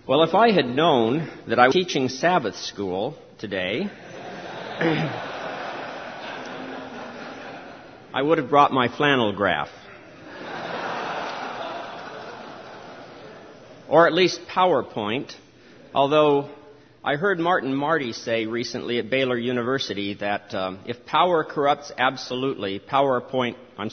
Well, if I had known that I was teaching Sabbath school today, I would have brought my flannel graph. Or at least PowerPoint, although I heard Martin Marty say recently at Baylor University that if power corrupts absolutely, if PowerPoint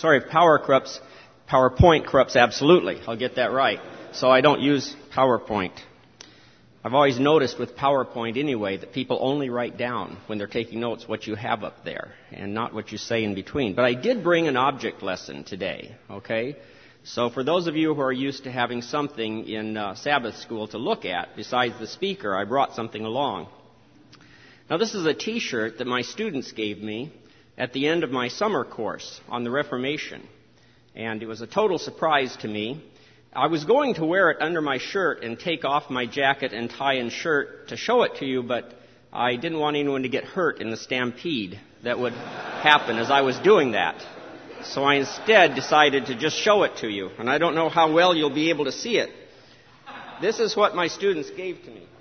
corrupts absolutely. I'll get that right. So I don't use PowerPoint. I've always noticed with PowerPoint anyway that people only write down when they're taking notes what you have up there and not what you say in between. But I did bring an object lesson today, okay? So for those of you who are used to having something in Sabbath school to look at besides the speaker, I brought something along. Now this is a T-shirt that my students gave me at the end of my summer course on the Reformation. And it was a total surprise to me. I was going to wear it under my shirt and take off my jacket and tie and shirt to show it to you, but I didn't want anyone to get hurt in the stampede that would happen as I was doing that. So I instead decided to just show it to you, and I don't know how well you'll be able to see it. This is what my students gave to me.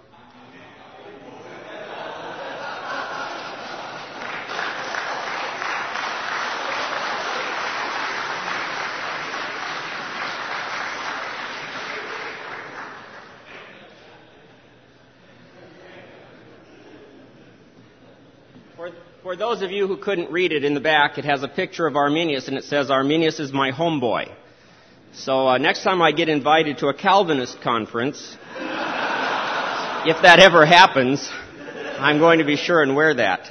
For those of you who couldn't read it, in the back, it has a picture of Arminius, and it says, "Arminius is my homeboy." So next time I get invited to a Calvinist conference, if that ever happens, I'm going to be sure and wear that.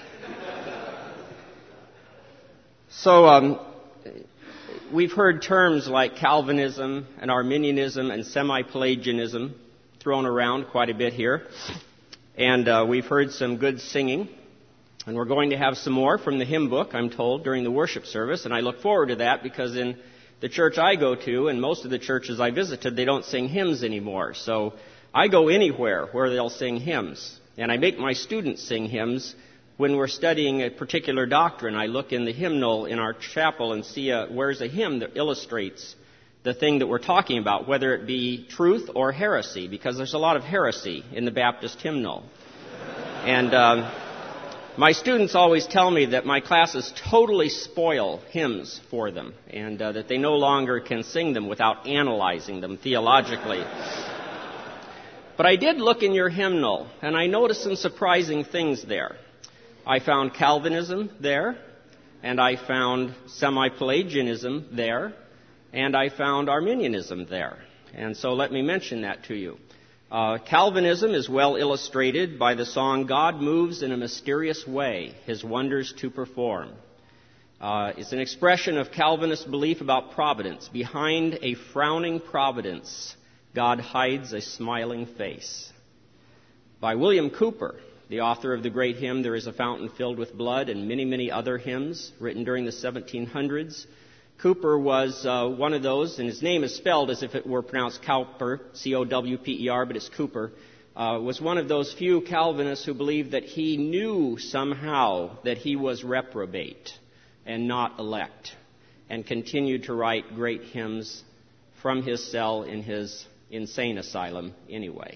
So we've heard terms like Calvinism and Arminianism and semi-Pelagianism thrown around quite a bit here. And we've heard some good singing. And we're going to have some more from the hymn book, I'm told, during the worship service. And I look forward to that because in the church I go to and most of the churches I visited, they don't sing hymns anymore. So I go anywhere where they'll sing hymns. And I make my students sing hymns when we're studying a particular doctrine. I look in the hymnal in our chapel and see where's a hymn that illustrates the thing that we're talking about, whether it be truth or heresy, because there's a lot of heresy in the Baptist hymnal. And my students always tell me that my classes totally spoil hymns for them and that they no longer can sing them without analyzing them theologically. But I did look in your hymnal, and I noticed some surprising things there. I found Calvinism there, and I found semi-Pelagianism there, and I found Arminianism there. And so let me mention that to you. Calvinism is well illustrated by the song, "God Moves in a Mysterious Way, His Wonders to Perform." It's an expression of Calvinist belief about providence. Behind a frowning providence, God hides a smiling face. By William Cowper, the author of the great hymn, "There is a Fountain Filled with Blood," and many, many other hymns written during the 1700s. Cowper was one of those, and his name is spelled as if it were pronounced Cowper, C-O-W-P-E-R, but it's Cooper, was one of those few Calvinists who believed that he knew somehow that he was reprobate and not elect, and continued to write great hymns from his cell in his insane asylum anyway.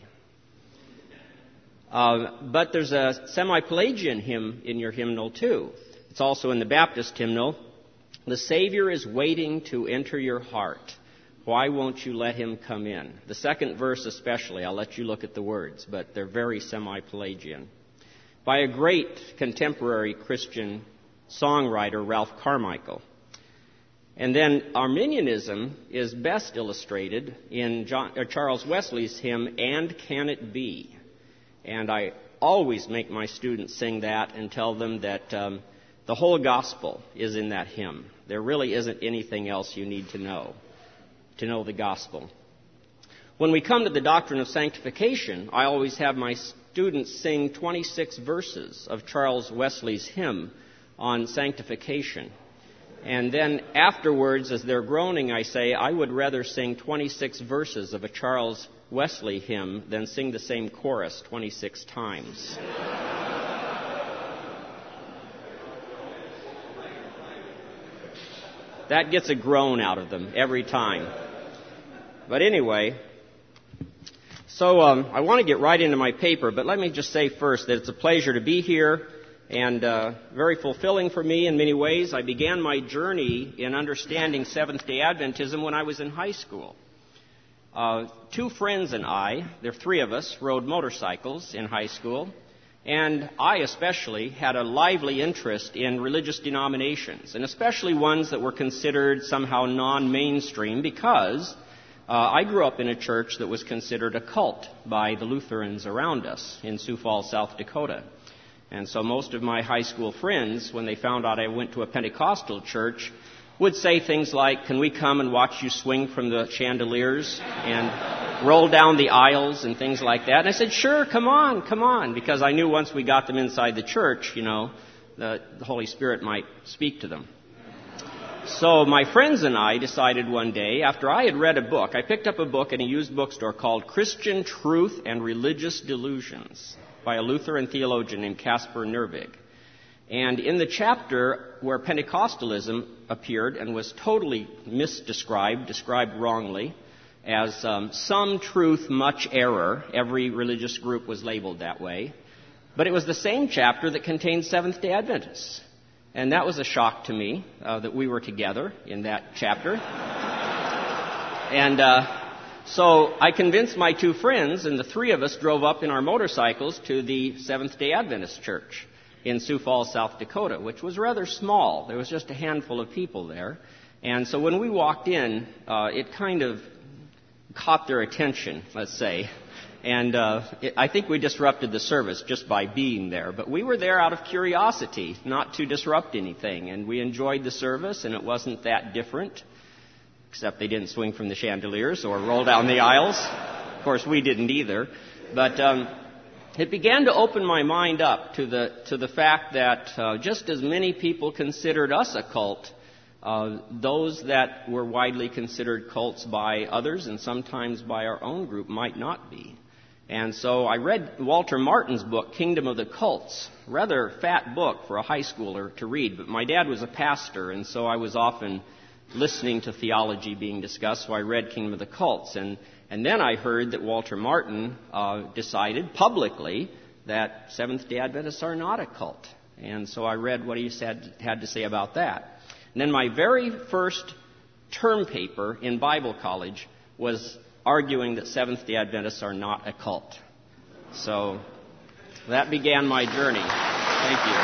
But there's a semi-Pelagian hymn in your hymnal too. It's also in the Baptist hymnal. "The Savior is waiting to enter your heart. Why won't you let him come in?" The second verse especially, I'll let you look at the words, but they're very semi-Pelagian. By a great contemporary Christian songwriter, Ralph Carmichael. And then Arminianism is best illustrated in Charles Wesley's hymn, "And Can It Be?" And I always make my students sing that and tell them that the whole gospel is in that hymn. There really isn't anything else you need to know the gospel. When we come to the doctrine of sanctification, I always have my students sing 26 verses of Charles Wesley's hymn on sanctification. And then afterwards, as they're groaning, I say, I would rather sing 26 verses of a Charles Wesley hymn than sing the same chorus 26 times. That gets a groan out of them every time. But anyway, So I want to get right into my paper, but let me just say first that it's a pleasure to be here and very fulfilling for me in many ways. I began my journey in understanding Seventh-day Adventism when I was in high school. Two friends and I, there are three of us, rode motorcycles in high school, and I especially had a lively interest in religious denominations, and especially ones that were considered somehow non-mainstream because I grew up in a church that was considered a cult by the Lutherans around us in Sioux Falls, South Dakota. And so most of my high school friends, when they found out I went to a Pentecostal church, would say things like, "Can we come and watch you swing from the chandeliers and roll down the aisles," and things like that. And I said, "Sure, come on," because I knew once we got them inside the church, the Holy Spirit might speak to them. So my friends and I decided one day, after I had read a book, I picked up a book in a used bookstore called Christian Truth and Religious Delusions by a Lutheran theologian named Caspar Nervig. And in the chapter where Pentecostalism appeared and was totally described wrongly, as some truth, much error, every religious group was labeled that way. But it was the same chapter that contained Seventh-day Adventists. And that was a shock to me that we were together in that chapter. And so I convinced my two friends, and the three of us drove up in our motorcycles to the Seventh-day Adventist church in Sioux Falls, South Dakota, which was rather small. There was just a handful of people there. And so when we walked in, it kind of caught their attention, let's say. And I think we disrupted the service just by being there. But we were there out of curiosity, not to disrupt anything. And we enjoyed the service, and it wasn't that different, except they didn't swing from the chandeliers or roll down the aisles. Of course, we didn't either. But it began to open my mind up to the fact that just as many people considered us a cult, those that were widely considered cults by others and sometimes by our own group might not be. And so I read Walter Martin's book, Kingdom of the Cults, rather fat book for a high schooler to read, but my dad was a pastor, and so I was often listening to theology being discussed, so I read Kingdom of the Cults. And then I heard that Walter Martin decided publicly that Seventh-day Adventists are not a cult. And so I read what he had to say about that. And then my very first term paper in Bible college was arguing that Seventh-day Adventists are not a cult. So that began my journey. Thank you.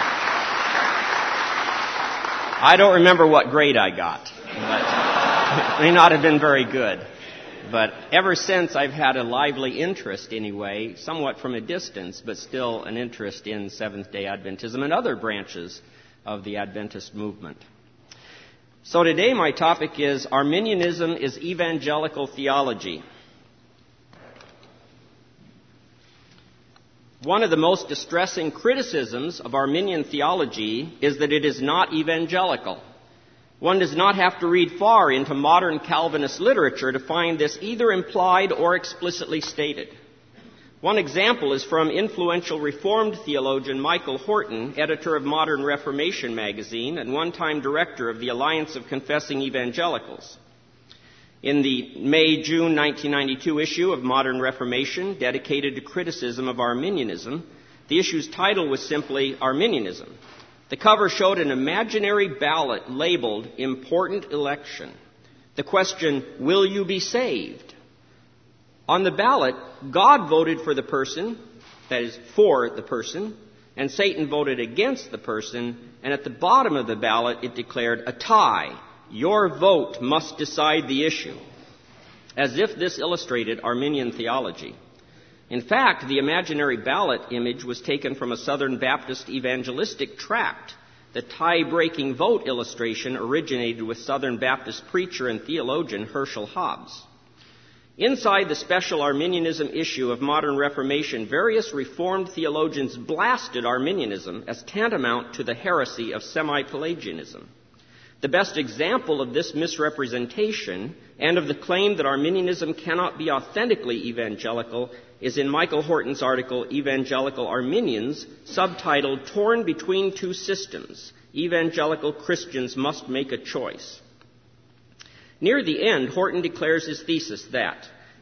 I don't remember what grade I got, but it may not have been very good. But ever since, I've had a lively interest anyway, somewhat from a distance, but still an interest in Seventh-day Adventism and other branches of the Adventist movement. So today my topic is Arminianism is Evangelical Theology. One of the most distressing criticisms of Arminian theology is that it is not evangelical. One does not have to read far into modern Calvinist literature to find this either implied or explicitly stated. One example is from influential Reformed theologian Michael Horton, editor of Modern Reformation magazine and one-time director of the Alliance of Confessing Evangelicals. In the May-June 1992 issue of Modern Reformation, dedicated to criticism of Arminianism, the issue's title was simply Arminianism. The cover showed an imaginary ballot labeled Important Election. The question, will you be saved? On the ballot, God voted for the person, that is, for the person, and Satan voted against the person, and at the bottom of the ballot it declared a tie. Your vote must decide the issue. As if this illustrated Arminian theology. In fact, the imaginary ballot image was taken from a Southern Baptist evangelistic tract. The tie-breaking vote illustration originated with Southern Baptist preacher and theologian Herschel Hobbs. Inside the special Arminianism issue of Modern Reformation, various Reformed theologians blasted Arminianism as tantamount to the heresy of semi-Pelagianism. The best example of this misrepresentation and of the claim that Arminianism cannot be authentically evangelical is in Michael Horton's article, Evangelical Arminians, subtitled Torn Between Two Systems, Evangelical Christians Must Make a Choice. Near the end, Horton declares his thesis that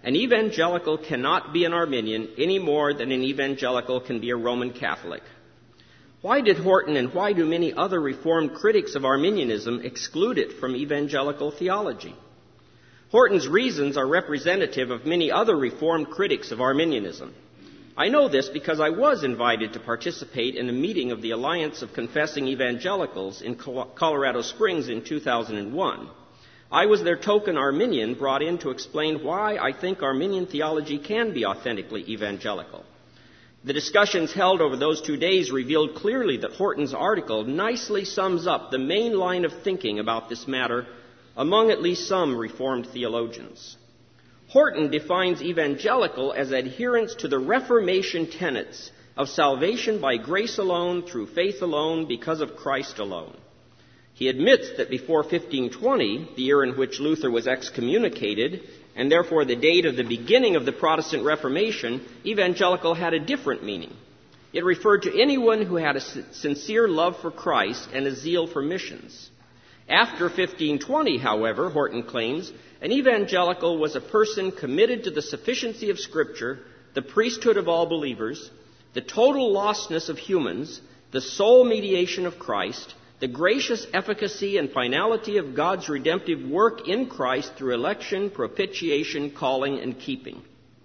an evangelical cannot be an Arminian any more than an evangelical can be a Roman Catholic. Why did Horton and why do many other Reformed critics of Arminianism exclude it from evangelical theology? Horton's reasons are representative of many other Reformed critics of Arminianism. I know this because I was invited to participate in a meeting of the Alliance of Confessing Evangelicals in Colorado Springs in 2001. I was their token Arminian brought in to explain why I think Arminian theology can be authentically evangelical. The discussions held over those 2 days revealed clearly that Horton's article nicely sums up the main line of thinking about this matter among at least some Reformed theologians. Horton defines evangelical as adherence to the Reformation tenets of salvation by grace alone, through faith alone, because of Christ alone. He admits that before 1520, the year in which Luther was excommunicated, and therefore the date of the beginning of the Protestant Reformation, evangelical had a different meaning. It referred to anyone who had a sincere love for Christ and a zeal for missions. After 1520, however, Horton claims, an evangelical was a person committed to the sufficiency of Scripture, the priesthood of all believers, the total lostness of humans, the sole mediation of Christ, the gracious efficacy and finality of God's redemptive work in Christ through election, propitiation, calling, and keeping.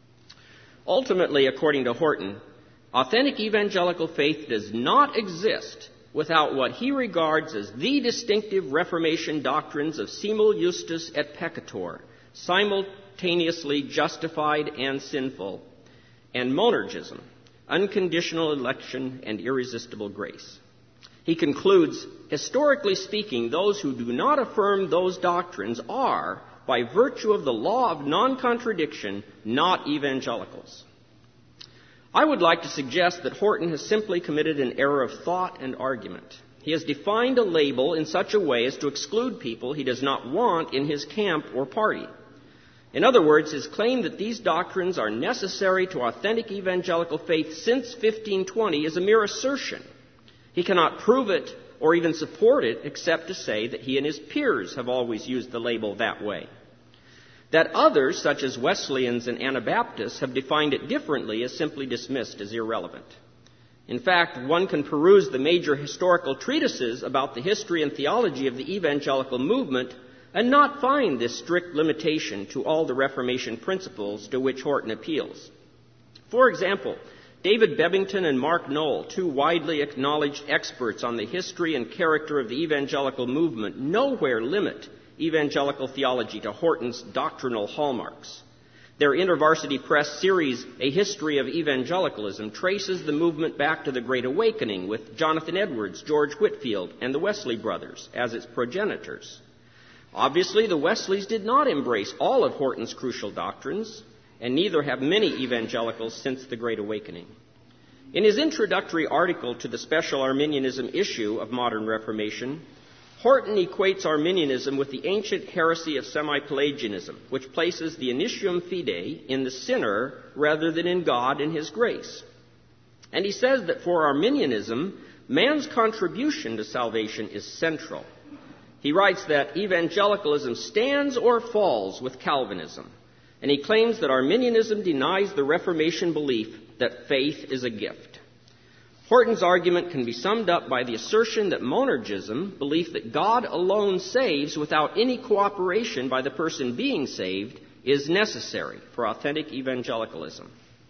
Ultimately, according to Horton, authentic evangelical faith does not exist without what he regards as the distinctive Reformation doctrines of simul justus et peccator, simultaneously justified and sinful, and monergism, unconditional election and irresistible grace. He concludes, historically speaking, those who do not affirm those doctrines are, by virtue of the law of non-contradiction, not evangelicals. I would like to suggest that Horton has simply committed an error of thought and argument. He has defined a label in such a way as to exclude people he does not want in his camp or party. In other words, his claim that these doctrines are necessary to authentic evangelical faith since 1520 is a mere assertion. He cannot prove it or even support it except to say that he and his peers have always used the label that way. That others, such as Wesleyans and Anabaptists, have defined it differently is simply dismissed as irrelevant. In fact, one can peruse the major historical treatises about the history and theology of the evangelical movement and not find this strict limitation to all the Reformation principles to which Horton appeals. For example, David Bebbington and Mark Knoll, two widely acknowledged experts on the history and character of the evangelical movement, nowhere limit evangelical theology to Horton's doctrinal hallmarks. Their InterVarsity Press series, A History of Evangelicalism, traces the movement back to the Great Awakening with Jonathan Edwards, George Whitefield, and the Wesley brothers as its progenitors. Obviously, the Wesleys did not embrace all of Horton's crucial doctrines, and neither have many evangelicals since the Great Awakening. In his introductory article to the special Arminianism issue of Modern Reformation, Horton equates Arminianism with the ancient heresy of semi-Pelagianism, which places the initium fidei in the sinner rather than in God and His grace. And he says that for Arminianism, man's contribution to salvation is central. He writes that evangelicalism stands or falls with Calvinism, and he claims that Arminianism denies the Reformation belief that faith is a gift. Horton's argument can be summed up by the assertion that monergism, belief that God alone saves without any cooperation by the person being saved, is necessary for authentic evangelicalism.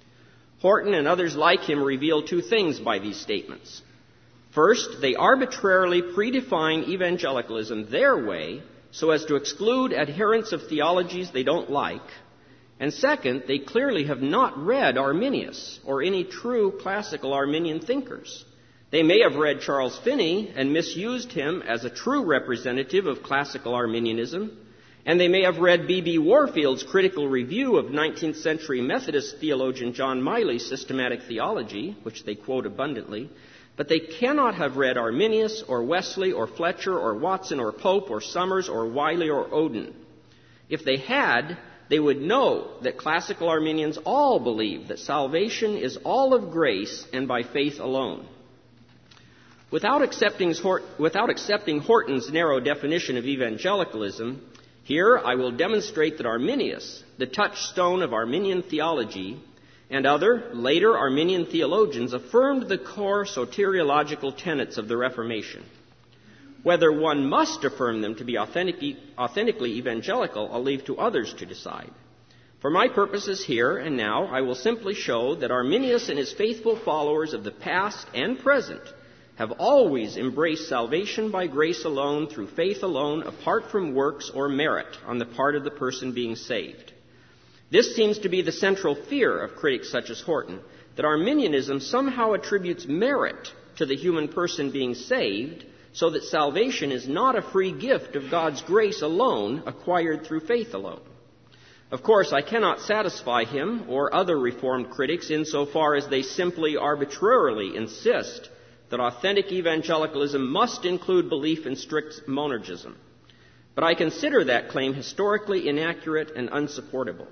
Horton and others like him reveal two things by these statements. First, they arbitrarily predefine evangelicalism their way so as to exclude adherents of theologies they don't like. And second, they clearly have not read Arminius or any true classical Arminian thinkers. They may have read Charles Finney and misused him as a true representative of classical Arminianism, and they may have read B.B. Warfield's critical review of 19th century Methodist theologian John Miley's systematic theology, which they quote abundantly, but they cannot have read Arminius or Wesley or Fletcher or Watson or Pope or Summers or Wiley or Odin. If they had, they would know that classical Arminians all believe that salvation is all of grace and by faith alone. Without accepting Horton's narrow definition of evangelicalism, Here I will demonstrate that Arminius, the touchstone of Arminian theology, and other later Arminian theologians affirmed the core soteriological tenets of the Reformation. Whether one must affirm them to be authentically evangelical, I'll leave to others to decide. For my purposes here and now, I will simply show that Arminius and his faithful followers of the past and present have always embraced salvation by grace alone, through faith alone, apart from works or merit on the part of the person being saved. This seems to be the central fear of critics such as Horton, that Arminianism somehow attributes merit to the human person being saved, so that salvation is not a free gift of God's grace alone, acquired through faith alone. Of course, I cannot satisfy him or other Reformed critics insofar as they simply arbitrarily insist that authentic evangelicalism must include belief in strict monergism. But I consider that claim historically inaccurate and unsupportable.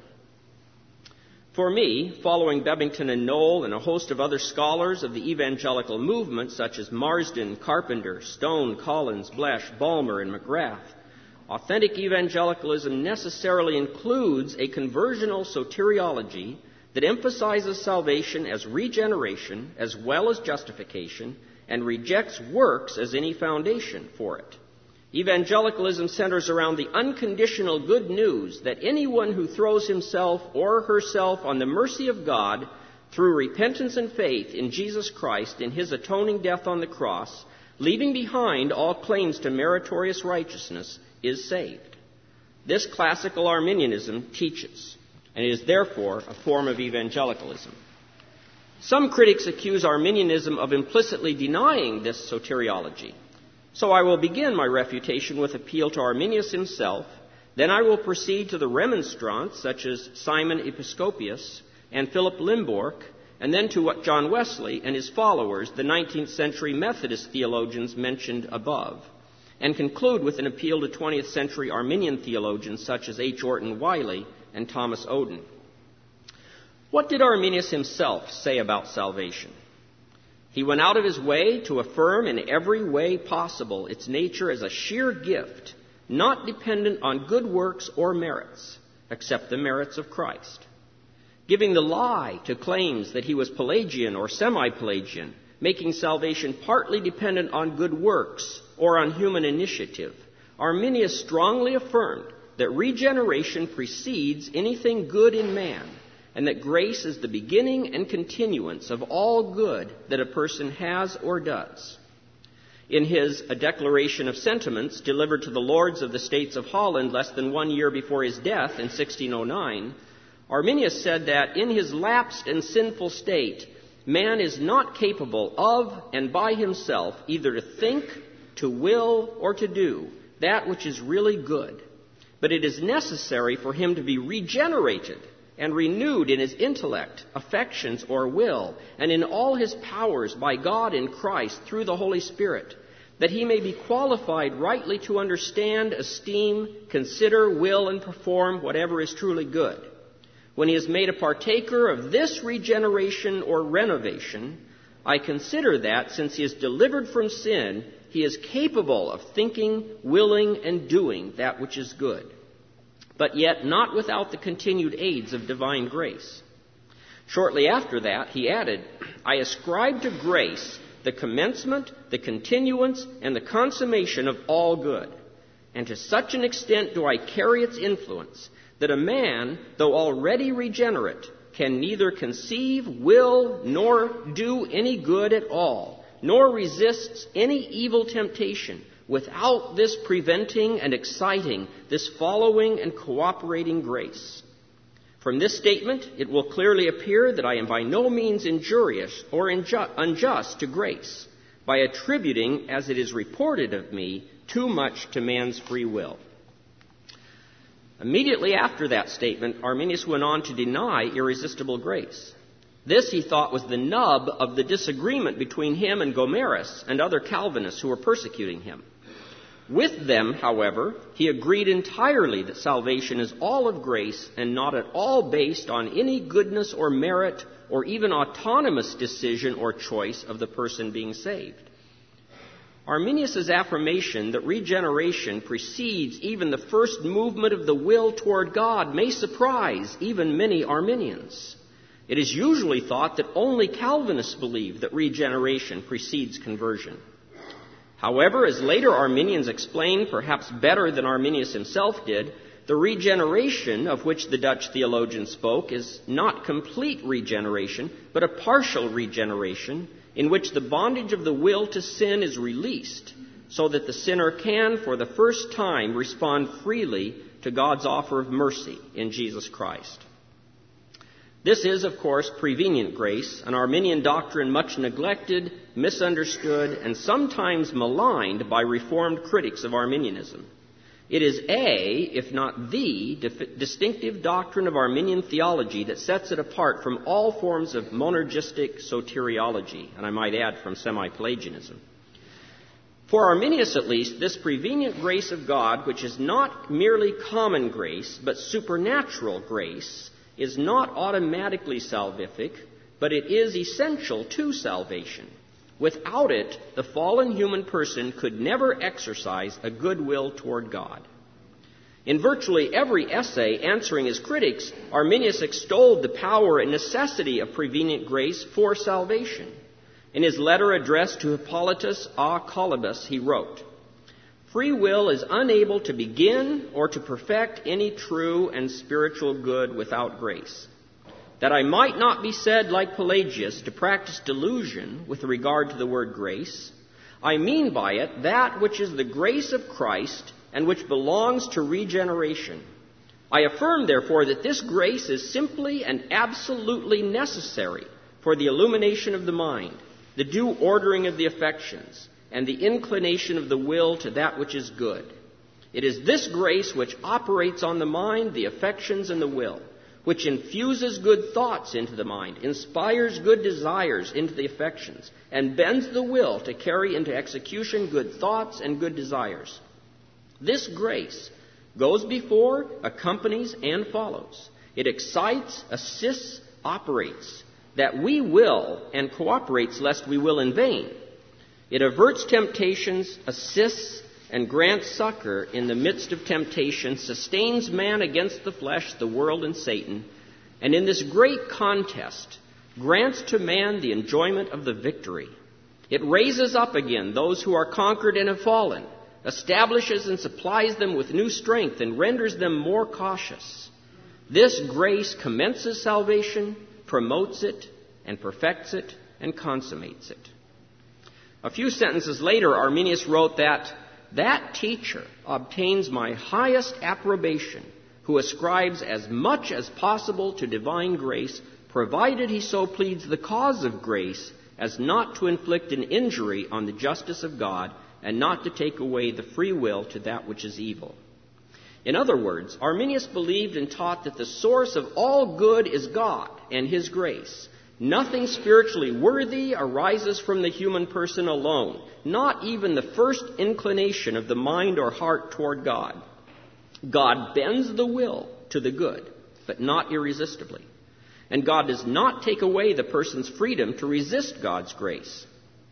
For me, following Bebbington and Knoll and a host of other scholars of the evangelical movement, such as Marsden, Carpenter, Stone, Collins, Blesh, Balmer, and McGrath, authentic evangelicalism necessarily includes a conversional soteriology that emphasizes salvation as regeneration as well as justification and rejects works as any foundation for it. Evangelicalism centers around the unconditional good news that anyone who throws himself or herself on the mercy of God through repentance and faith in Jesus Christ in his atoning death on the cross, leaving behind all claims to meritorious righteousness, is saved. This classical Arminianism teaches, and is therefore a form of evangelicalism. Some critics accuse Arminianism of implicitly denying this soteriology. So I will begin my refutation with appeal to Arminius himself. Then I will proceed to the remonstrants, such as Simon Episcopius and Philip Limborch, and then to John Wesley and his followers, the 19th century Methodist theologians mentioned above, and conclude with an appeal to 20th century Arminian theologians such as H. Orton Wiley and Thomas Oden. What did Arminius himself say about salvation? He went out of his way to affirm in every way possible its nature as a sheer gift, not dependent on good works or merits, except the merits of Christ, giving the lie to claims that he was Pelagian or semi-Pelagian, making salvation partly dependent on good works or on human initiative. Arminius strongly affirmed that regeneration precedes anything good in man, and that grace is the beginning and continuance of all good that a person has or does. In his A Declaration of Sentiments, delivered to the Lords of the States of Holland less than 1 year before his death in 1609, Arminius said that in his lapsed and sinful state, man is not capable of and by himself either to think, to will, or to do that which is really good. But it is necessary for him to be regenerated and renewed in his intellect, affections, or will, and in all his powers by God in Christ through the Holy Spirit, that he may be qualified rightly to understand, esteem, consider, will, and perform whatever is truly good. When he is made a partaker of this regeneration or renovation, I consider that, since he is delivered from sin, he is capable of thinking, willing, and doing that which is good, but yet not without the continued aids of divine grace. Shortly after that, he added, I ascribe to grace the commencement, the continuance, and the consummation of all good. And to such an extent do I carry its influence, that a man, though already regenerate, can neither conceive, will, nor do any good at all, nor resists any evil temptation, without this preventing and exciting, this following and cooperating grace. From this statement, it will clearly appear that I am by no means injurious or unjust to grace, by attributing, as it is reported of me, too much to man's free will. Immediately after that statement, Arminius went on to deny irresistible grace. This, he thought, was the nub of the disagreement between him and Gomarus and other Calvinists who were persecuting him. With them, however, he agreed entirely that salvation is all of grace and not at all based on any goodness or merit or even autonomous decision or choice of the person being saved. Arminius' affirmation that regeneration precedes even the first movement of the will toward God may surprise even many Arminians. It is usually thought that only Calvinists believe that regeneration precedes conversion. However, as later Arminians explained, perhaps better than Arminius himself did, the regeneration of which the Dutch theologian spoke is not complete regeneration, but a partial regeneration in which the bondage of the will to sin is released so that the sinner can, for the first time, respond freely to God's offer of mercy in Jesus Christ. This is, of course, prevenient grace, an Arminian doctrine much neglected, misunderstood, and sometimes maligned by Reformed critics of Arminianism. It is if not the, distinctive doctrine of Arminian theology that sets it apart from all forms of monergistic soteriology, and I might add from semi-Pelagianism. For Arminius, at least, this prevenient grace of God, which is not merely common grace, but supernatural grace, is not automatically salvific, but it is essential to salvation. Without it, the fallen human person could never exercise a good will toward God. In virtually every essay answering his critics, Arminius extolled the power and necessity of prevenient grace for salvation. In his letter addressed to Hippolytus a Colibus, he wrote, "Free will is unable to begin or to perfect any true and spiritual good without grace. That I might not be said, like Pelagius, to practice delusion with regard to the word grace, I mean by it that which is the grace of Christ and which belongs to regeneration. I affirm, therefore, that this grace is simply and absolutely necessary for the illumination of the mind, the due ordering of the affections, and the inclination of the will to that which is good. It is this grace which operates on the mind, the affections, and the will, which infuses good thoughts into the mind, inspires good desires into the affections, and bends the will to carry into execution good thoughts and good desires. This grace goes before, accompanies, and follows. It excites, assists, operates, that we will, and cooperates lest we will in vain. It averts temptations, assists, and grants succor in the midst of temptation, sustains man against the flesh, the world, and Satan, and in this great contest grants to man the enjoyment of the victory. It raises up again those who are conquered and have fallen, establishes and supplies them with new strength, and renders them more cautious. This grace commences salvation, promotes it, and perfects it, and consummates it." A few sentences later, Arminius wrote that teacher obtains my highest approbation, who ascribes as much as possible to divine grace, provided he so pleads the cause of grace as not to inflict an injury on the justice of God and not to take away the free will to that which is evil. In other words, Arminius believed and taught that the source of all good is God and His grace. Nothing spiritually worthy arises from the human person alone, not even the first inclination of the mind or heart toward God. God bends the will to the good, but not irresistibly. And God does not take away the person's freedom to resist God's grace.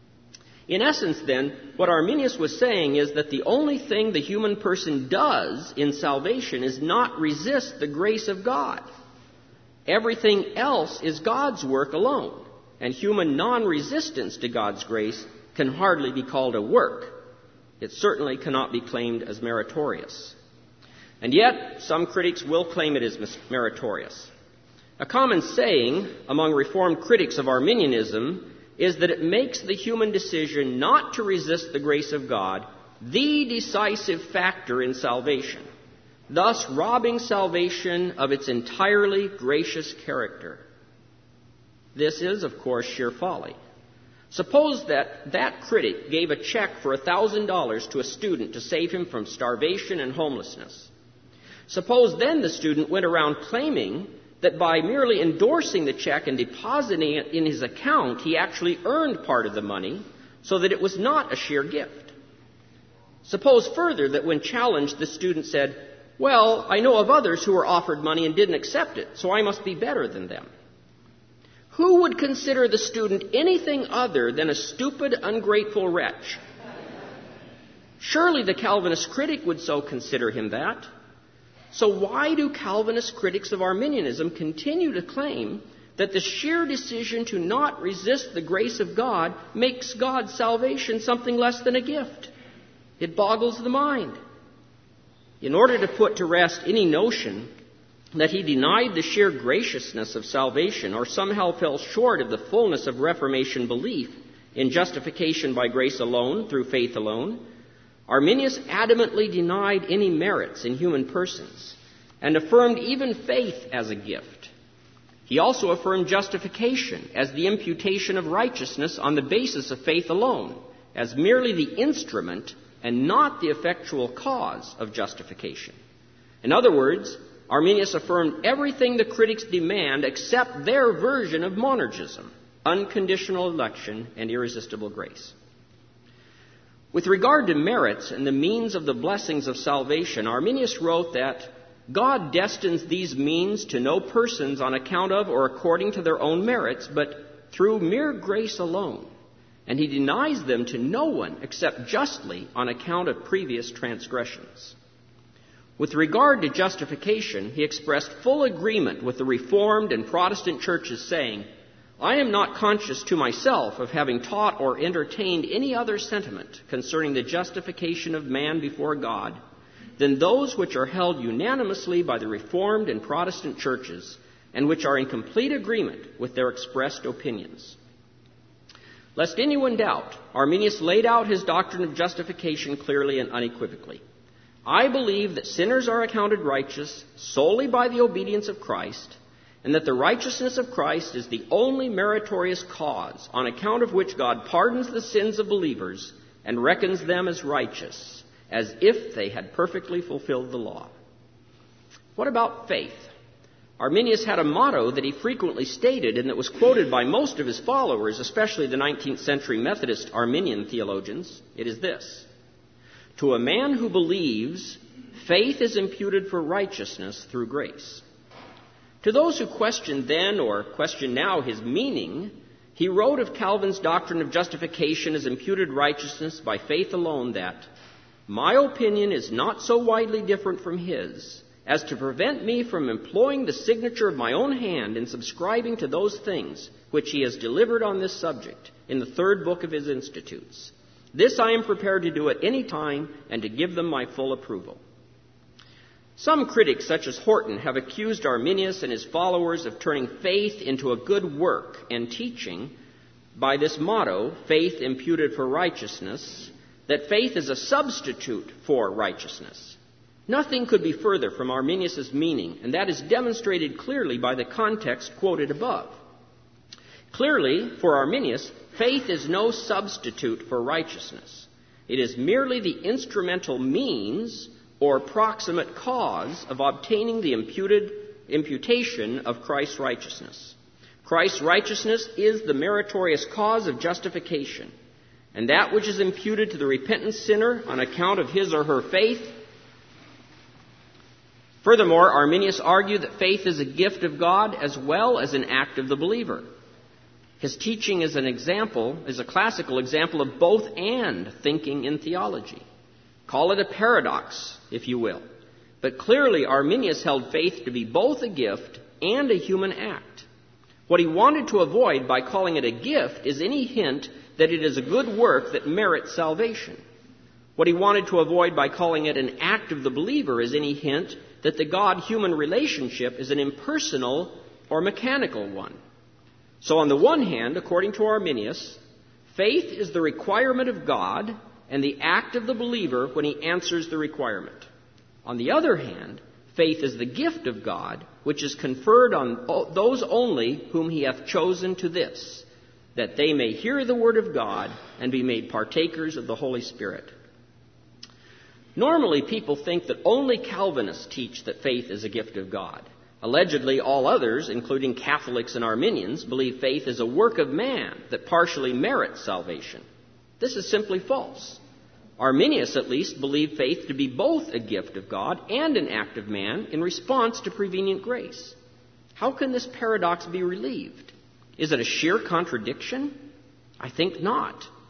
In essence, then, what Arminius was saying is that the only thing the human person does in salvation is not resist the grace of God. Everything else is God's work alone, and human non-resistance to God's grace can hardly be called a work. It certainly cannot be claimed as meritorious. And yet, some critics will claim it as meritorious. A common saying among Reformed critics of Arminianism is that it makes the human decision not to resist the grace of God the decisive factor in salvation, thus robbing salvation of its entirely gracious character. This is, of course, sheer folly. Suppose that critic gave a check for $1,000 to a student to save him from starvation and homelessness. Suppose then the student went around claiming that by merely endorsing the check and depositing it in his account, he actually earned part of the money, so that it was not a sheer gift. Suppose further that when challenged, the student said, "Well, I know of others who were offered money and didn't accept it, so I must be better than them." Who would consider the student anything other than a stupid, ungrateful wretch? Surely the Calvinist critic would so consider him that. So why do Calvinist critics of Arminianism continue to claim that the sheer decision to not resist the grace of God makes God's salvation something less than a gift? It boggles the mind. In order to put to rest any notion that he denied the sheer graciousness of salvation or somehow fell short of the fullness of Reformation belief in justification by grace alone, through faith alone, Arminius adamantly denied any merits in human persons and affirmed even faith as a gift. He also affirmed justification as the imputation of righteousness on the basis of faith alone, as merely the instrument and not the effectual cause of justification. In other words, Arminius affirmed everything the critics demand except their version of monergism, unconditional election and irresistible grace. With regard to merits and the means of the blessings of salvation, Arminius wrote that God destines these means to no persons on account of or according to their own merits, but through mere grace alone. And he denies them to no one except justly on account of previous transgressions. With regard to justification, he expressed full agreement with the Reformed and Protestant churches, saying, I am not conscious to myself of having taught or entertained any other sentiment concerning the justification of man before God than those which are held unanimously by the Reformed and Protestant churches and which are in complete agreement with their expressed opinions. Lest anyone doubt, Arminius laid out his doctrine of justification clearly and unequivocally. I believe that sinners are accounted righteous solely by the obedience of Christ, and that the righteousness of Christ is the only meritorious cause on account of which God pardons the sins of believers and reckons them as righteous, as if they had perfectly fulfilled the law. What about faith? Arminius had a motto that he frequently stated and that was quoted by most of his followers, especially the 19th century Methodist Arminian theologians. It is this: to a man who believes, faith is imputed for righteousness through grace. To those who questioned then or question now his meaning, he wrote of Calvin's doctrine of justification as imputed righteousness by faith alone that, my opinion is not so widely different from his as to prevent me from employing the signature of my own hand in subscribing to those things which he has delivered on this subject in the third book of his Institutes. This I am prepared to do at any time and to give them my full approval. Some critics, such as Horton, have accused Arminius and his followers of turning faith into a good work and teaching by this motto, faith imputed for righteousness, that faith is a substitute for righteousness. Nothing could be further from Arminius' meaning, and that is demonstrated clearly by the context quoted above. Clearly, for Arminius, faith is no substitute for righteousness. It is merely the instrumental means or proximate cause of obtaining the imputation of Christ's righteousness. Christ's righteousness is the meritorious cause of justification, and that which is imputed to the repentant sinner on account of his or her faith. Furthermore, Arminius argued that faith is a gift of God as well as an act of the believer. His teaching is a classical example of both and thinking in theology. Call it a paradox, if you will. But clearly, Arminius held faith to be both a gift and a human act. What he wanted to avoid by calling it a gift is any hint that it is a good work that merits salvation. What he wanted to avoid by calling it an act of the believer is any hint that the God-human relationship is an impersonal or mechanical one. So on the one hand, according to Arminius, faith is the requirement of God and the act of the believer when he answers the requirement. On the other hand, faith is the gift of God, which is conferred on those only whom he hath chosen to this, that they may hear the word of God and be made partakers of the Holy Spirit. Normally, people think that only Calvinists teach that faith is a gift of God. Allegedly, all others, including Catholics and Arminians, believe faith is a work of man that partially merits salvation. This is simply false. Arminius, at least, believed faith to be both a gift of God and an act of man in response to prevenient grace. How can this paradox be relieved? Is it a sheer contradiction? I think not.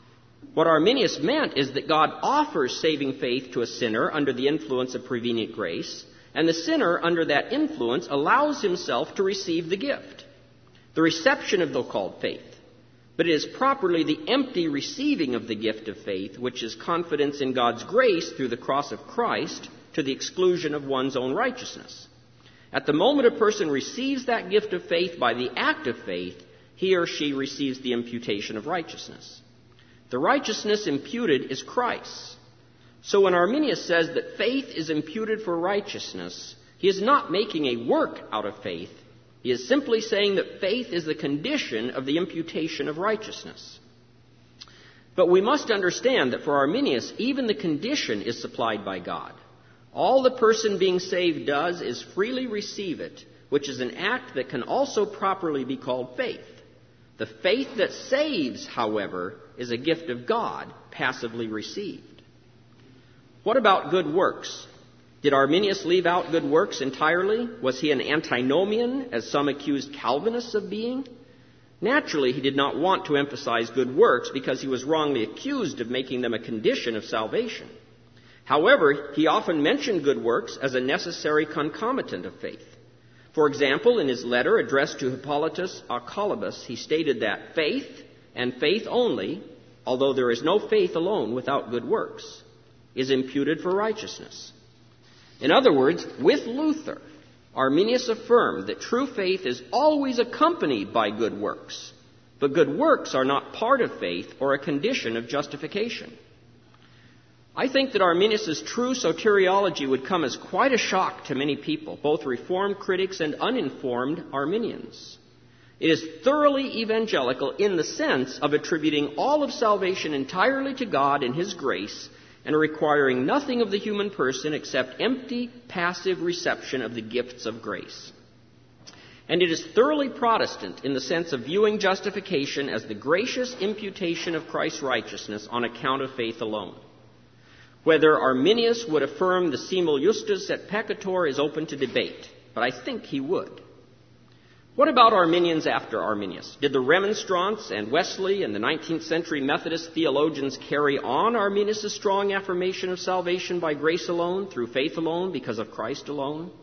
What Arminius meant is that God offers saving faith to a sinner under the influence of prevenient grace, and the sinner under that influence allows himself to receive the gift, the reception of the called faith. But it is properly the empty receiving of the gift of faith, which is confidence in God's grace through the cross of Christ, to the exclusion of one's own righteousness. At the moment a person receives that gift of faith by the act of faith, he or she receives the imputation of righteousness. The righteousness imputed is Christ's. So when Arminius says that faith is imputed for righteousness, he is not making a work out of faith. He is simply saying that faith is the condition of the imputation of righteousness. But we must understand that for Arminius, even the condition is supplied by God. All the person being saved does is freely receive it, which is an act that can also properly be called faith. The faith that saves, however, is a gift of God, passively received. What about good works? Did Arminius leave out good works entirely? Was he an antinomian, as some accused Calvinists of being? Naturally, he did not want to emphasize good works because he was wrongly accused of making them a condition of salvation. However, he often mentioned good works as a necessary concomitant of faith. For example, in his letter addressed to Hippolytus Arcolabus, he stated that faith, and faith only, although there is no faith alone without good works, is imputed for righteousness. In other words, with Luther, Arminius affirmed that true faith is always accompanied by good works, but good works are not part of faith or a condition of justification. I think that Arminius' true soteriology would come as quite a shock to many people, both Reformed critics and uninformed Arminians. It is thoroughly evangelical in the sense of attributing all of salvation entirely to God and His grace and requiring nothing of the human person except empty, passive reception of the gifts of grace. And it is thoroughly Protestant in the sense of viewing justification as the gracious imputation of Christ's righteousness on account of faith alone. Whether Arminius would affirm the simul justus et peccator is open to debate, but I think he would. What about Arminians after Arminius? Did the Remonstrants and Wesley and the 19th century Methodist theologians carry on Arminius' strong affirmation of salvation by grace alone, through faith alone, because of Christ alone?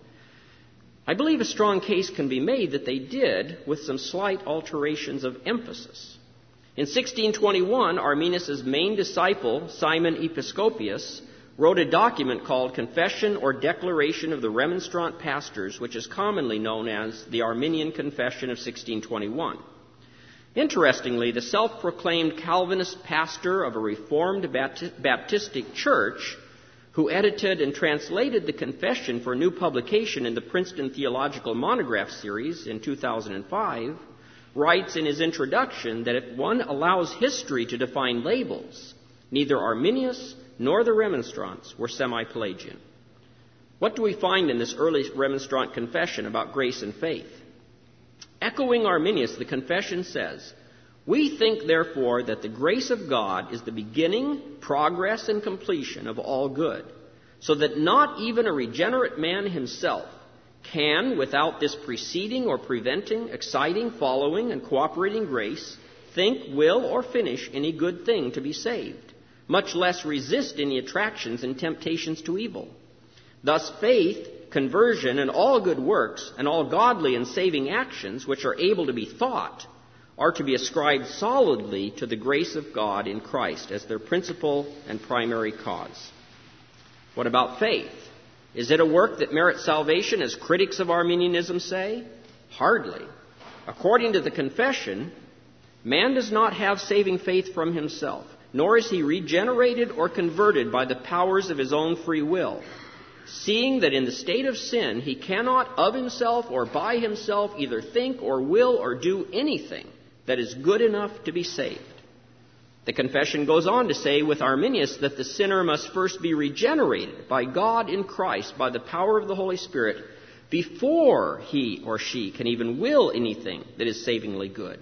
I believe a strong case can be made that they did, with some slight alterations of emphasis. In 1621, Arminius' main disciple, Simon Episcopius, wrote a document called Confession or Declaration of the Remonstrant Pastors, which is commonly known as the Arminian Confession of 1621. Interestingly, the self-proclaimed Calvinist pastor of a Reformed Baptistic church, who edited and translated the confession for new publication in the Princeton Theological Monograph series in 2005, writes in his introduction that if one allows history to define labels, neither Arminius nor the Remonstrants were semi-Pelagian. What do we find in this early Remonstrant confession about grace and faith? Echoing Arminius, the confession says, "We think, therefore, that the grace of God is the beginning, progress, and completion of all good, so that not even a regenerate man himself can, without this preceding or preventing, exciting, following, and cooperating grace, think, will, or finish any good thing to be saved, much less resist any attractions and temptations to evil. Thus faith, conversion, and all good works, and all godly and saving actions which are able to be thought, are to be ascribed solidly to the grace of God in Christ as their principal and primary cause." What about faith? Is it a work that merits salvation, as critics of Arminianism say? Hardly. According to the confession, man does not have saving faith from himself, nor is he regenerated or converted by the powers of his own free will, seeing that in the state of sin he cannot of himself or by himself either think or will or do anything that is good enough to be saved. The confession goes on to say with Arminius that the sinner must first be regenerated by God in Christ by the power of the Holy Spirit before he or she can even will anything that is savingly good.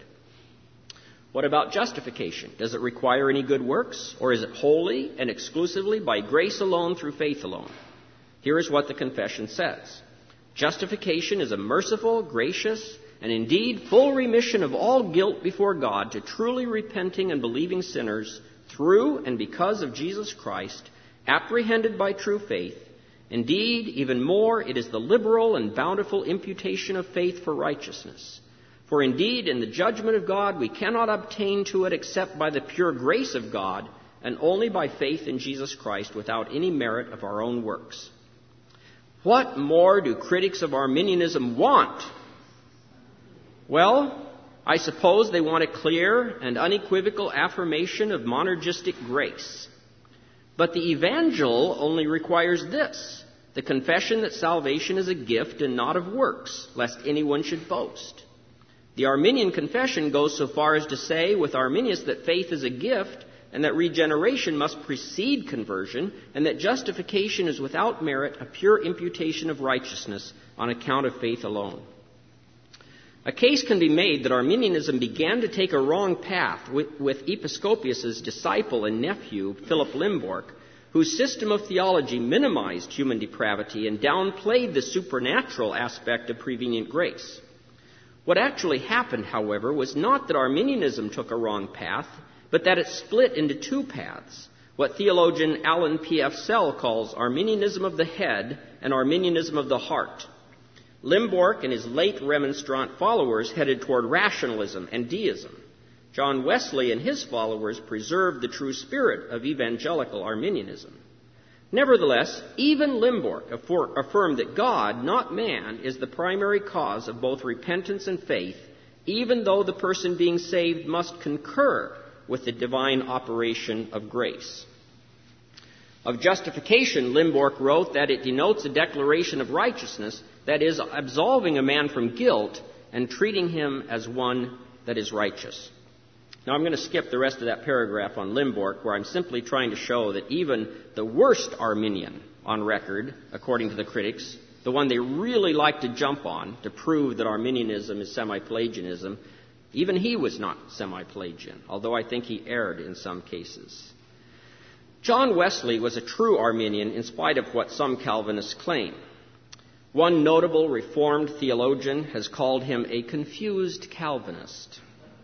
What about justification? Does it require any good works, or is it wholly and exclusively by grace alone through faith alone? Here is what the confession says. Justification is a merciful, gracious, and indeed full remission of all guilt before God to truly repenting and believing sinners through and because of Jesus Christ, apprehended by true faith. Indeed, even more, it is the liberal and bountiful imputation of faith for righteousness. For indeed, in the judgment of God, we cannot obtain to it except by the pure grace of God, and only by faith in Jesus Christ, without any merit of our own works. What more do critics of Arminianism want? Well, I suppose they want a clear and unequivocal affirmation of monergistic grace. But the evangel only requires this: the confession that salvation is a gift and not of works, lest anyone should boast. The Arminian confession goes so far as to say with Arminius that faith is a gift and that regeneration must precede conversion, and that justification is without merit, a pure imputation of righteousness on account of faith alone. A case can be made that Arminianism began to take a wrong path with Episcopius' disciple and nephew, Philip Limborch, whose system of theology minimized human depravity and downplayed the supernatural aspect of prevenient grace. What actually happened, however, was not that Arminianism took a wrong path, but that it split into two paths, what theologian Alan P.F. Sell calls Arminianism of the head and Arminianism of the heart. Limborch and his late remonstrant followers headed toward rationalism and deism. John Wesley and his followers preserved the true spirit of evangelical Arminianism. Nevertheless, even Limborch affirmed that God, not man, is the primary cause of both repentance and faith, even though the person being saved must concur with the divine operation of grace. Of justification, Limborch wrote that it denotes a declaration of righteousness, that is, absolving a man from guilt and treating him as one that is righteous. Now, I'm going to skip the rest of that paragraph on Limborch, where I'm simply trying to show that even the worst Arminian on record, according to the critics, the one they really like to jump on to prove that Arminianism is semi-Pelagianism, even he was not semi-Pelagian, although I think he erred in some cases. John Wesley was a true Arminian in spite of what some Calvinists claim. One notable Reformed theologian has called him a confused Calvinist.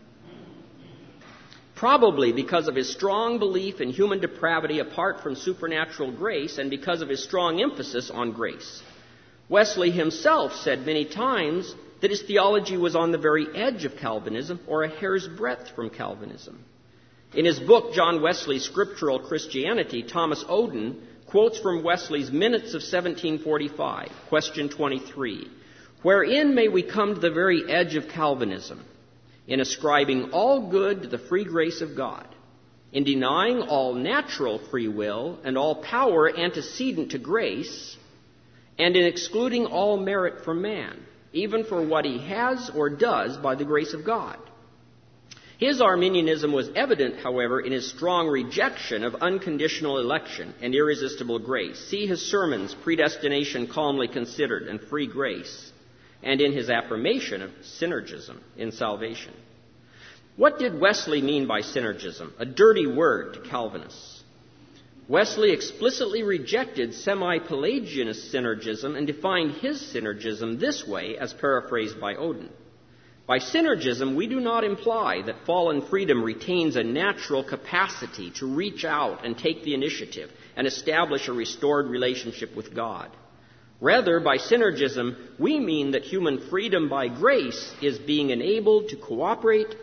Probably because of his strong belief in human depravity apart from supernatural grace and because of his strong emphasis on grace. Wesley himself said many times that his theology was on the very edge of Calvinism or a hair's breadth from Calvinism. In his book, John Wesley's Scriptural Christianity, Thomas Oden quotes from Wesley's Minutes of 1745, question 23, "Wherein may we come to the very edge of Calvinism? In ascribing all good to the free grace of God, in denying all natural free will and all power antecedent to grace, and in excluding all merit from man, even for what he has or does by the grace of God." His Arminianism was evident, however, in his strong rejection of unconditional election and irresistible grace. See his sermons, Predestination Calmly Considered and Free Grace, and in his affirmation of synergism in salvation. What did Wesley mean by synergism? A dirty word to Calvinists. Wesley explicitly rejected semi-Pelagianist synergism and defined his synergism this way, as paraphrased by Oden. By synergism, we do not imply that fallen freedom retains a natural capacity to reach out and take the initiative and establish a restored relationship with God. Rather, by synergism, we mean that human freedom by grace is being enabled to cooperate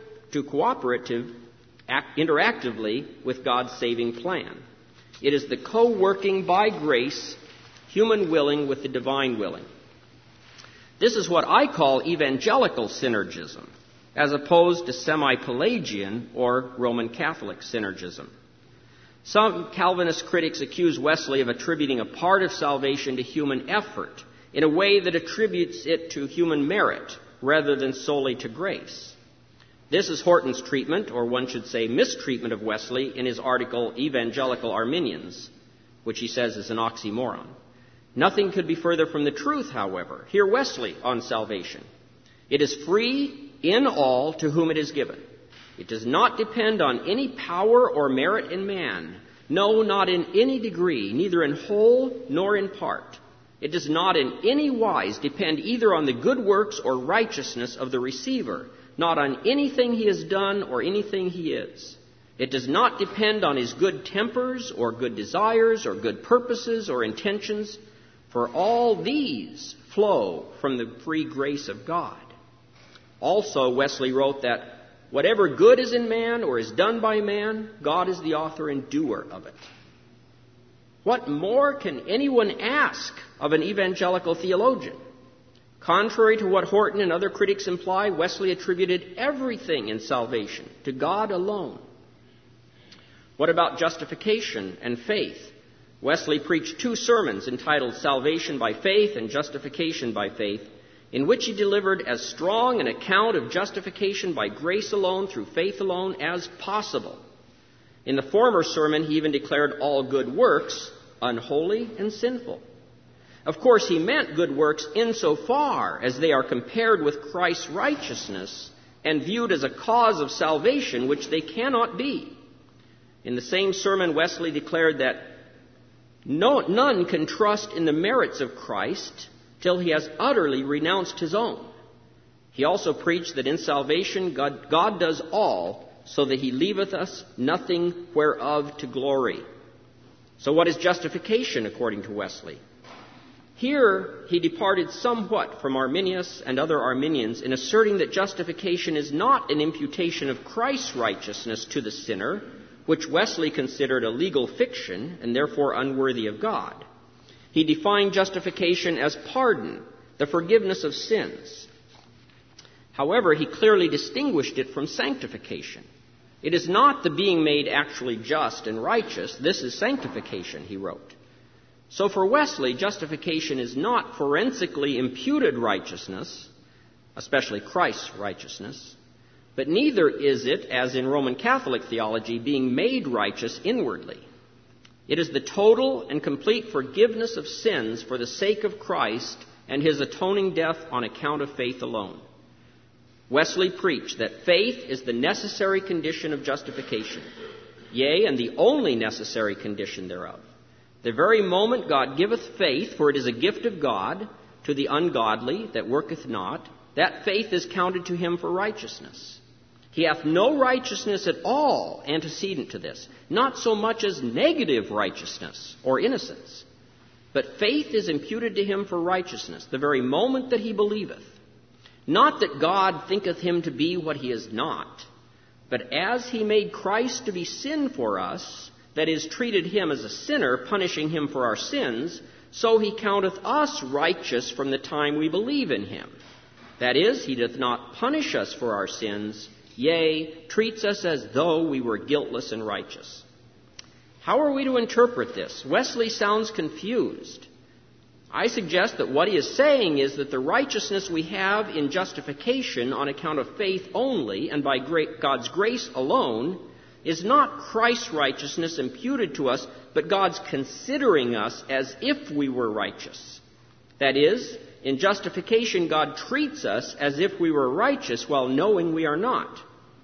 interactively with God's saving plan. It is the co-working by grace, human willing with the divine willing. This is what I call evangelical synergism, as opposed to semi-Pelagian or Roman Catholic synergism. Some Calvinist critics accuse Wesley of attributing a part of salvation to human effort in a way that attributes it to human merit rather than solely to grace. This is Horton's treatment, or one should say mistreatment, of Wesley in his article Evangelical Arminians, which he says is an oxymoron. Nothing could be further from the truth, however. Hear Wesley on salvation. It is free in all to whom it is given. It does not depend on any power or merit in man. No, not in any degree, neither in whole nor in part. It does not in any wise depend either on the good works or righteousness of the receiver, not on anything he has done or anything he is. It does not depend on his good tempers or good desires or good purposes or intentions, for all these flow from the free grace of God. Also, Wesley wrote that whatever good is in man or is done by man, God is the author and doer of it. What more can anyone ask of an evangelical theologian? Contrary to what Horton and other critics imply, Wesley attributed everything in salvation to God alone. What about justification and faith? Wesley preached 2 sermons entitled Salvation by Faith and Justification by Faith, in which he delivered as strong an account of justification by grace alone through faith alone as possible. In the former sermon, he even declared all good works unholy and sinful. Of course, he meant good works insofar as they are compared with Christ's righteousness and viewed as a cause of salvation, which they cannot be. In the same sermon, Wesley declared that none can trust in the merits of Christ till he has utterly renounced his own. He also preached that in salvation God does all, so that he leaveth us nothing whereof to glory. So what is justification according to Wesley? Here he departed somewhat from Arminius and other Arminians in asserting that justification is not an imputation of Christ's righteousness to the sinner, which Wesley considered a legal fiction and therefore unworthy of God. He defined justification as pardon, the forgiveness of sins. However, he clearly distinguished it from sanctification. It is not the being made actually just and righteous. This is sanctification, he wrote. So for Wesley, justification is not forensically imputed righteousness, especially Christ's righteousness, but neither is it, as in Roman Catholic theology, being made righteous inwardly. It is the total and complete forgiveness of sins for the sake of Christ and his atoning death on account of faith alone. Wesley preached that faith is the necessary condition of justification, yea, and the only necessary condition thereof. The very moment God giveth faith, for it is a gift of God, to the ungodly that worketh not, that faith is counted to him for righteousness. He hath no righteousness at all antecedent to this, not so much as negative righteousness or innocence. But faith is imputed to him for righteousness, the very moment that he believeth. Not that God thinketh him to be what he is not, but as he made Christ to be sin for us, that is, treated him as a sinner, punishing him for our sins, so he counteth us righteous from the time we believe in him. That is, he doth not punish us for our sins, yea, treats us as though we were guiltless and righteous. How are we to interpret this? Wesley sounds confused. I suggest that what he is saying is that the righteousness we have in justification on account of faith only and by God's grace alone is not Christ's righteousness imputed to us, but God's considering us as if we were righteous. That is, in justification, God treats us as if we were righteous while knowing we are not.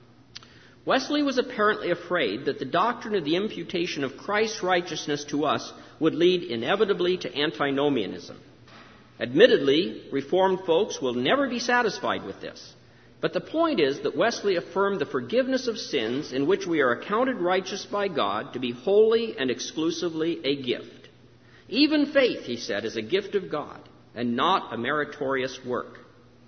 Wesley was apparently afraid that the doctrine of the imputation of Christ's righteousness to us would lead inevitably to antinomianism. Admittedly, Reformed folks will never be satisfied with this. But the point is that Wesley affirmed the forgiveness of sins in which we are accounted righteous by God to be wholly and exclusively a gift. Even faith, he said, is a gift of God and not a meritorious work.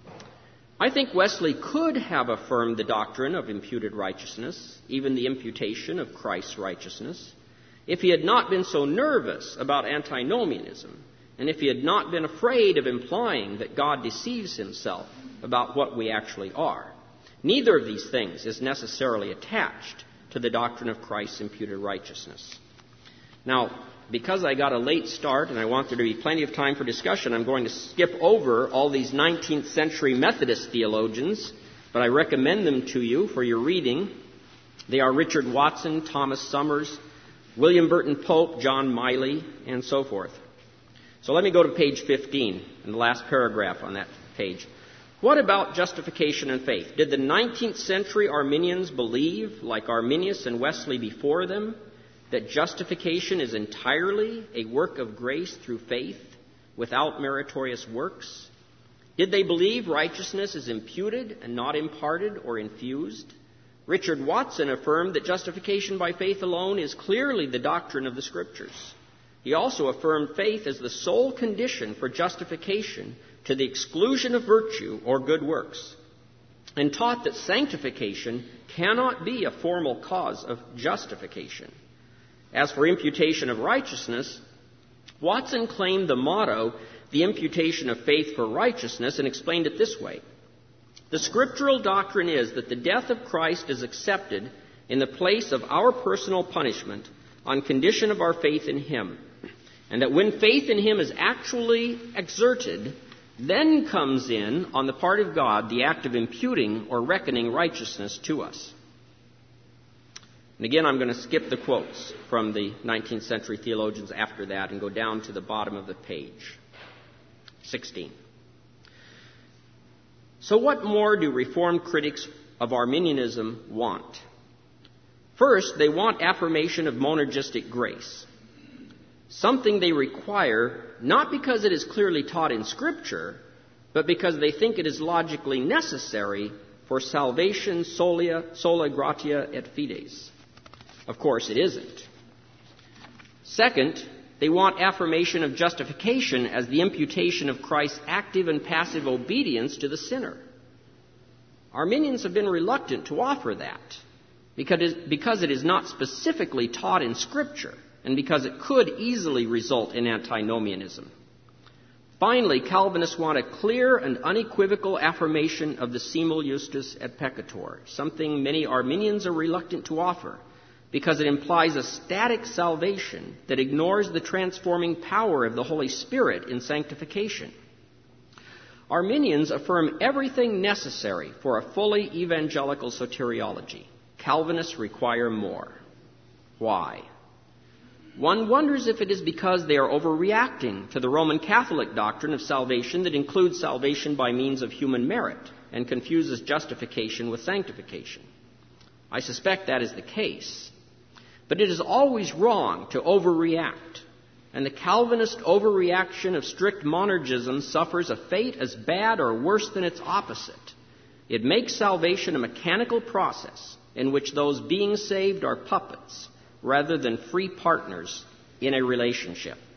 I think Wesley could have affirmed the doctrine of imputed righteousness, even the imputation of Christ's righteousness, if he had not been so nervous about antinomianism, and if he had not been afraid of implying that God deceives himself about what we actually are. Neither of these things is necessarily attached to the doctrine of Christ's imputed righteousness. Now, because I got a late start and I want there to be plenty of time for discussion, I'm going to skip over all these 19th century Methodist theologians, but I recommend them to you for your reading. They are Richard Watson, Thomas Summers, William Burton Pope, John Miley, and so forth. So let me go to page 15, in the last paragraph on that page. What about justification and faith? Did the 19th century Arminians believe, like Arminius and Wesley before them, that justification is entirely a work of grace through faith without meritorious works? Did they believe righteousness is imputed and not imparted or infused? Richard Watson affirmed that justification by faith alone is clearly the doctrine of the Scriptures. He also affirmed faith as the sole condition for justification to the exclusion of virtue or good works, and taught that sanctification cannot be a formal cause of justification. As for imputation of righteousness, Watson claimed the motto, the imputation of faith for righteousness, and explained it this way. The scriptural doctrine is that the death of Christ is accepted in the place of our personal punishment on condition of our faith in Him, and that when faith in Him is actually exerted, then comes in, on the part of God, the act of imputing or reckoning righteousness to us. And again, I'm going to skip the quotes from the 19th century theologians after that and go down to the bottom of the page. 16. So what more do Reformed critics of Arminianism want? First, they want affirmation of monergistic grace, something they require not because it is clearly taught in Scripture, but because they think it is logically necessary for salvation sola gratia et fides. Of course, it isn't. Second, they want affirmation of justification as the imputation of Christ's active and passive obedience to the sinner. Arminians have been reluctant to offer that because it is not specifically taught in Scripture and because it could easily result in antinomianism. Finally, Calvinists want a clear and unequivocal affirmation of the simul justus et peccator, something many Arminians are reluctant to offer, because it implies a static salvation that ignores the transforming power of the Holy Spirit in sanctification. Arminians affirm everything necessary for a fully evangelical soteriology. Calvinists require more. Why? One wonders if it is because they are overreacting to the Roman Catholic doctrine of salvation that includes salvation by means of human merit and confuses justification with sanctification. I suspect that is the case. But it is always wrong to overreact, and the Calvinist overreaction of strict monergism suffers a fate as bad or worse than its opposite. It makes salvation a mechanical process in which those being saved are puppets rather than free partners in a relationship.